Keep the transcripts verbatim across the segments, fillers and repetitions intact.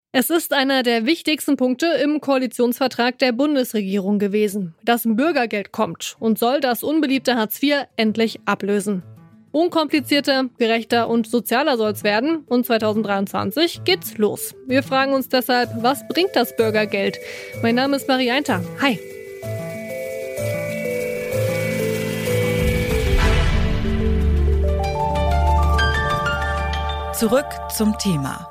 Es ist einer der wichtigsten Punkte im Koalitionsvertrag der Bundesregierung gewesen. Das Bürgergeld kommt und soll das unbeliebte Hartz vier endlich ablösen. Unkomplizierter, gerechter und sozialer soll es werden und zwanzig dreiundzwanzig geht's los. Wir fragen uns deshalb, was bringt das Bürgergeld? Mein Name ist Marie Einter. Hi. Zurück zum Thema.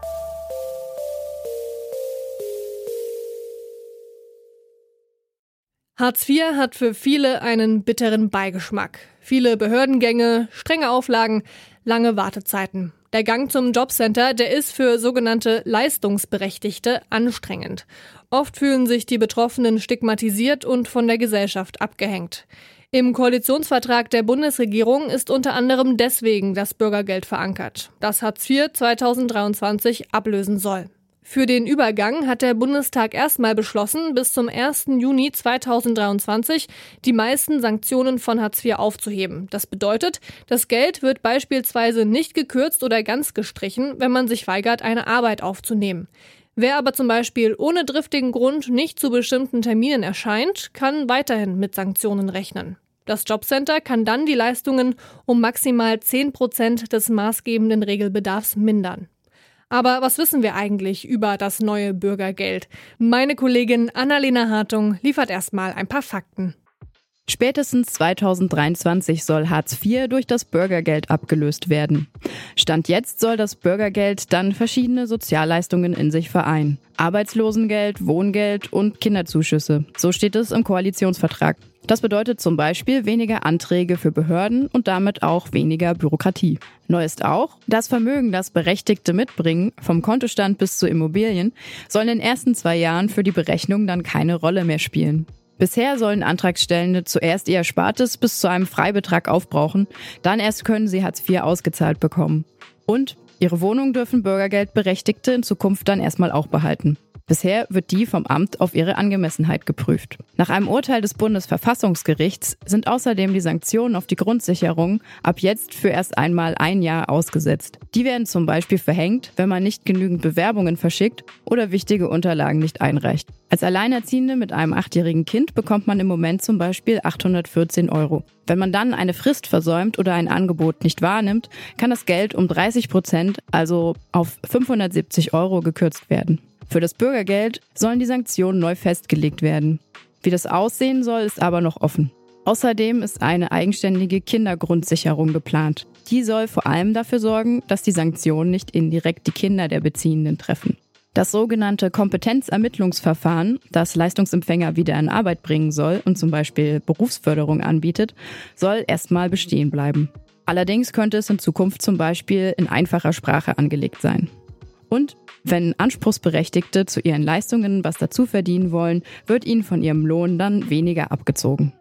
Hartz vier hat für viele einen bitteren Beigeschmack. Viele Behördengänge, strenge Auflagen, lange Wartezeiten. Der Gang zum Jobcenter, der ist für sogenannte Leistungsberechtigte anstrengend. Oft fühlen sich die Betroffenen stigmatisiert und von der Gesellschaft abgehängt. Im Koalitionsvertrag der Bundesregierung ist unter anderem deswegen das Bürgergeld verankert, das Hartz vier zwanzig dreiundzwanzig ablösen soll. Für den Übergang hat der Bundestag erstmal beschlossen, bis zum ersten Juni zweitausenddreiundzwanzig die meisten Sanktionen von Hartz vier aufzuheben. Das bedeutet, das Geld wird beispielsweise nicht gekürzt oder ganz gestrichen, wenn man sich weigert, eine Arbeit aufzunehmen. Wer aber zum Beispiel ohne triftigen Grund nicht zu bestimmten Terminen erscheint, kann weiterhin mit Sanktionen rechnen. Das Jobcenter kann dann die Leistungen um maximal zehn Prozent des maßgebenden Regelbedarfs mindern. Aber was wissen wir eigentlich über das neue Bürgergeld? Meine Kollegin Annalena Hartung liefert erstmal ein paar Fakten. Spätestens zweitausenddreiundzwanzig soll Hartz vier durch das Bürgergeld abgelöst werden. Stand jetzt soll das Bürgergeld dann verschiedene Sozialleistungen in sich vereinen. Arbeitslosengeld, Wohngeld und Kinderzuschüsse. So steht es im Koalitionsvertrag. Das bedeutet zum Beispiel weniger Anträge für Behörden und damit auch weniger Bürokratie. Neu ist auch, das Vermögen, das Berechtigte mitbringen, vom Kontostand bis zu Immobilien, soll in den ersten zwei Jahren für die Berechnung dann keine Rolle mehr spielen. Bisher sollen Antragstellende zuerst ihr Erspartes bis zu einem Freibetrag aufbrauchen, dann erst können sie Hartz vier ausgezahlt bekommen. Und ihre Wohnung dürfen Bürgergeldberechtigte in Zukunft dann erstmal auch behalten. Bisher wird die vom Amt auf ihre Angemessenheit geprüft. Nach einem Urteil des Bundesverfassungsgerichts sind außerdem die Sanktionen auf die Grundsicherung ab jetzt für erst einmal ein Jahr ausgesetzt. Die werden zum Beispiel verhängt, wenn man nicht genügend Bewerbungen verschickt oder wichtige Unterlagen nicht einreicht. Als Alleinerziehende mit einem achtjährigen Kind bekommt man im Moment zum Beispiel achthundertvierzehn Euro. Wenn man dann eine Frist versäumt oder ein Angebot nicht wahrnimmt, kann das Geld um dreißig Prozent, also auf fünfhundertsiebzig Euro gekürzt werden. Für das Bürgergeld sollen die Sanktionen neu festgelegt werden. Wie das aussehen soll, ist aber noch offen. Außerdem ist eine eigenständige Kindergrundsicherung geplant. Die soll vor allem dafür sorgen, dass die Sanktionen nicht indirekt die Kinder der Beziehenden treffen. Das sogenannte Kompetenzermittlungsverfahren, das Leistungsempfänger wieder in Arbeit bringen soll und zum Beispiel Berufsförderung anbietet, soll erstmal bestehen bleiben. Allerdings könnte es in Zukunft zum Beispiel in einfacher Sprache angelegt sein. Und wenn Anspruchsberechtigte zu ihren Leistungen was dazu verdienen wollen, wird ihnen von ihrem Lohn dann weniger abgezogen.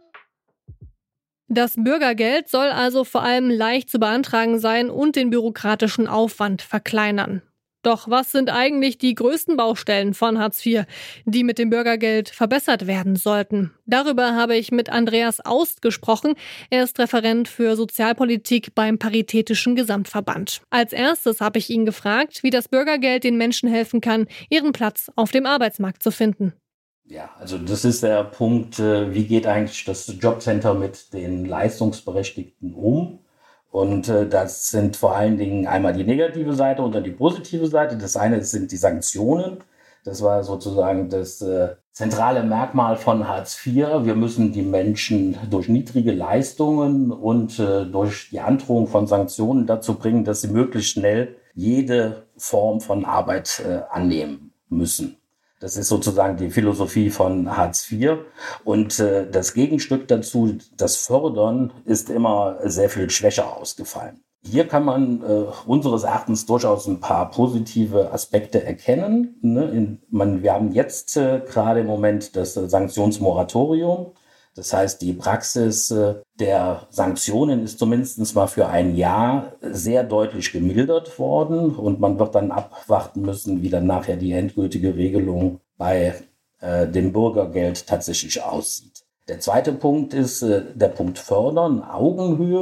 Das Bürgergeld soll also vor allem leicht zu beantragen sein und den bürokratischen Aufwand verkleinern. Doch was sind eigentlich die größten Baustellen von Hartz vier, die mit dem Bürgergeld verbessert werden sollten? Darüber habe ich mit Andreas Aust gesprochen. Er ist Referent für Sozialpolitik beim Paritätischen Gesamtverband. Als erstes habe ich ihn gefragt, wie das Bürgergeld den Menschen helfen kann, ihren Platz auf dem Arbeitsmarkt zu finden. Ja, also das ist der Punkt, wie geht eigentlich das Jobcenter mit den Leistungsberechtigten um? Und äh, das sind vor allen Dingen einmal die negative Seite und dann die positive Seite. Das eine sind die Sanktionen. Das war sozusagen das äh, zentrale Merkmal von Hartz vier. Wir müssen die Menschen durch niedrige Leistungen und äh, durch die Androhung von Sanktionen dazu bringen, dass sie möglichst schnell jede Form von Arbeit äh, annehmen müssen. Das ist sozusagen die Philosophie von Hartz vier. Und äh, das Gegenstück dazu, das Fördern, ist immer sehr viel schwächer ausgefallen. Hier kann man äh, unseres Erachtens durchaus ein paar positive Aspekte erkennen. Ne? In, man, wir haben jetzt äh, gerade im Moment das äh, Sanktionsmoratorium. Das heißt, die Praxis äh, der Sanktionen ist zumindest mal für ein Jahr sehr deutlich gemildert worden. Und man wird dann abwarten müssen, wie dann nachher die endgültige Regelung bei äh, dem Bürgergeld tatsächlich aussieht. Der zweite Punkt ist äh, der Punkt Fördern, Augenhöhe.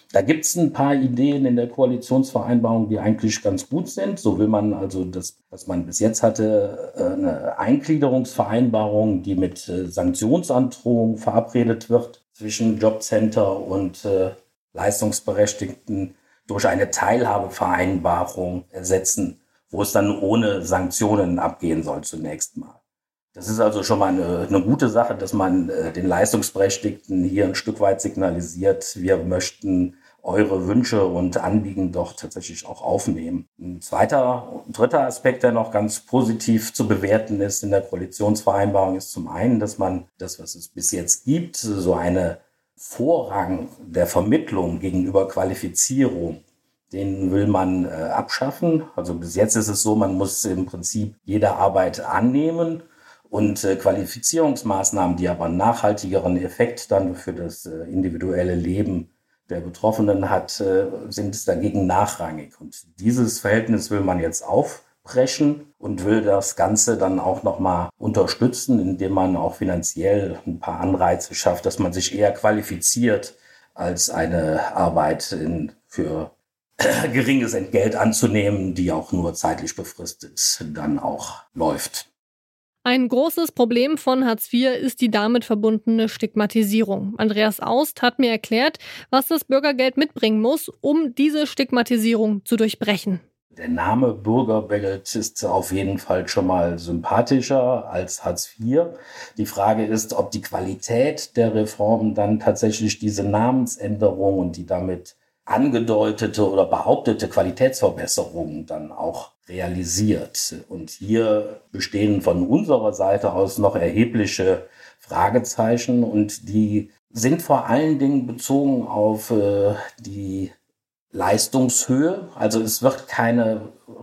Da gibt es ein paar Ideen in der Koalitionsvereinbarung, die eigentlich ganz gut sind. So will man also, das, was man bis jetzt hatte, eine Eingliederungsvereinbarung, die mit Sanktionsandrohung verabredet wird zwischen Jobcenter und äh, Leistungsberechtigten, durch eine Teilhabevereinbarung ersetzen, wo es dann ohne Sanktionen abgehen soll zunächst mal. Das ist also schon mal eine, eine gute Sache, dass man äh, den Leistungsberechtigten hier ein Stück weit signalisiert, wir möchten eure Wünsche und Anliegen doch tatsächlich auch aufnehmen. Ein zweiter, dritter Aspekt, der noch ganz positiv zu bewerten ist in der Koalitionsvereinbarung, ist zum einen, dass man das, was es bis jetzt gibt, so eine Vorrang der Vermittlung gegenüber Qualifizierung, den will man äh, abschaffen. Also bis jetzt ist es so, man muss im Prinzip jede Arbeit annehmen und äh, Qualifizierungsmaßnahmen, die aber einen nachhaltigeren Effekt dann für das äh, individuelle Leben der Betroffenen hat, äh, sind dagegen nachrangig. Und dieses Verhältnis will man jetzt aufbrechen und will das Ganze dann auch nochmal unterstützen, indem man auch finanziell ein paar Anreize schafft, dass man sich eher qualifiziert, als eine Arbeit in, für geringes Entgelt anzunehmen, die auch nur zeitlich befristet dann auch läuft. Ein großes Problem von Hartz vier ist die damit verbundene Stigmatisierung. Andreas Aust hat mir erklärt, was das Bürgergeld mitbringen muss, um diese Stigmatisierung zu durchbrechen. Der Name Bürgergeld ist auf jeden Fall schon mal sympathischer als Hartz vier. Die Frage ist, ob die Qualität der Reform dann tatsächlich diese Namensänderung und die damit angedeutete oder behauptete Qualitätsverbesserungen dann auch realisiert. Und hier bestehen von unserer Seite aus noch erhebliche Fragezeichen und die sind vor allen Dingen bezogen auf äh, die Leistungshöhe. Also es wird keine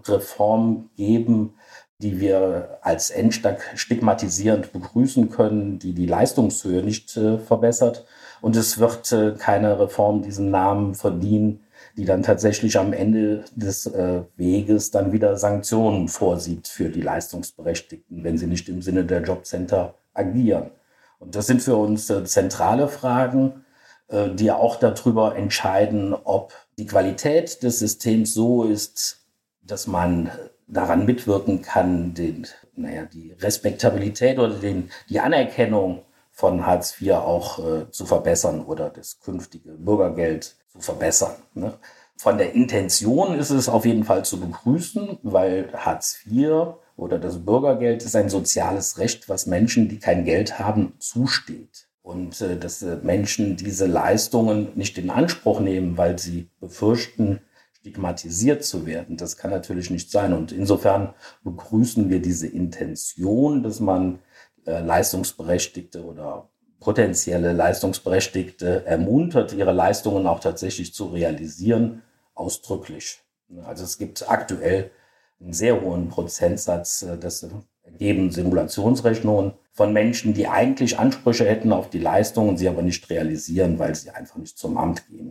Reform geben, die wir als entstigmatisierend begrüßen können, die die Leistungshöhe nicht äh, verbessert. Und es wird äh, keine Reform diesen Namen verdienen, die dann tatsächlich am Ende des äh, Weges dann wieder Sanktionen vorsieht für die Leistungsberechtigten, wenn sie nicht im Sinne der Jobcenter agieren. Und das sind für uns äh, zentrale Fragen, äh, die auch darüber entscheiden, ob die Qualität des Systems so ist, dass man daran mitwirken kann, den, naja, die Respektabilität oder den, die Anerkennung von Hartz vier auch äh, zu verbessern oder das künftige Bürgergeld zu verbessern. Ne? Von der Intention ist es auf jeden Fall zu begrüßen, weil Hartz vier oder das Bürgergeld ist ein soziales Recht, was Menschen, die kein Geld haben, zusteht. Und äh, dass äh, Menschen diese Leistungen nicht in Anspruch nehmen, weil sie befürchten, stigmatisiert zu werden. Das kann natürlich nicht sein. Und insofern begrüßen wir diese Intention, dass man äh, Leistungsberechtigte oder potenzielle Leistungsberechtigte ermuntert, ihre Leistungen auch tatsächlich zu realisieren, ausdrücklich. Also es gibt aktuell einen sehr hohen Prozentsatz, das ergeben Simulationsrechnungen von Menschen, die eigentlich Ansprüche hätten auf die Leistungen, sie aber nicht realisieren, weil sie einfach nicht zum Amt gehen.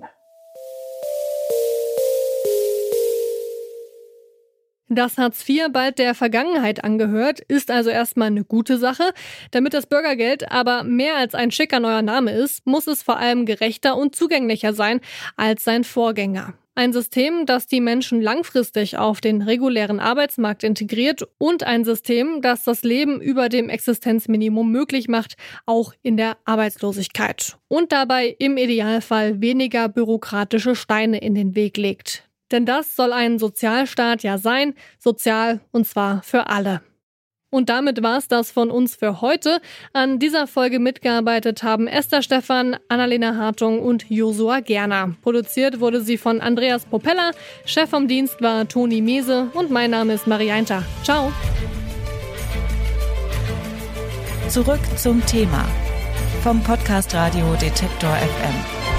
Dass Hartz vier bald der Vergangenheit angehört, ist also erstmal eine gute Sache. Damit das Bürgergeld aber mehr als ein schicker neuer Name ist, muss es vor allem gerechter und zugänglicher sein als sein Vorgänger. Ein System, das die Menschen langfristig auf den regulären Arbeitsmarkt integriert und ein System, das das Leben über dem Existenzminimum möglich macht, auch in der Arbeitslosigkeit. Und dabei im Idealfall weniger bürokratische Steine in den Weg legt. Denn das soll ein Sozialstaat ja sein, sozial und zwar für alle. Und damit war's das von uns für heute. An dieser Folge mitgearbeitet haben Esther Stephan, Annalena Hartung und Josua Gerner. Produziert wurde sie von Andreas Propeller, Chef vom Dienst war Toni Mese und mein Name ist Marianta. Ciao. Zurück zum Thema vom Podcast Radio Detektor F M.